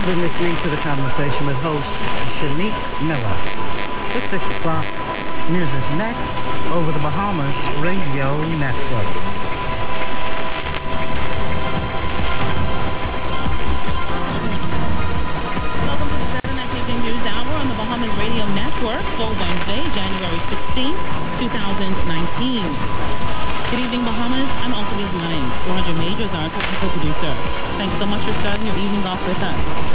been listening to The Conversation with host Shanique Miller. At 6 o'clock, news is next over the Bahamas Radio Network. Welcome to the Saturday Night Evening News Hour on the Bahamas Radio Network for Wednesday, January 16th, 2019. Good evening, Bahamas. I'm Ultimate Lyons. Roger Major is our technical producer. Thanks so much for starting your evening off with us.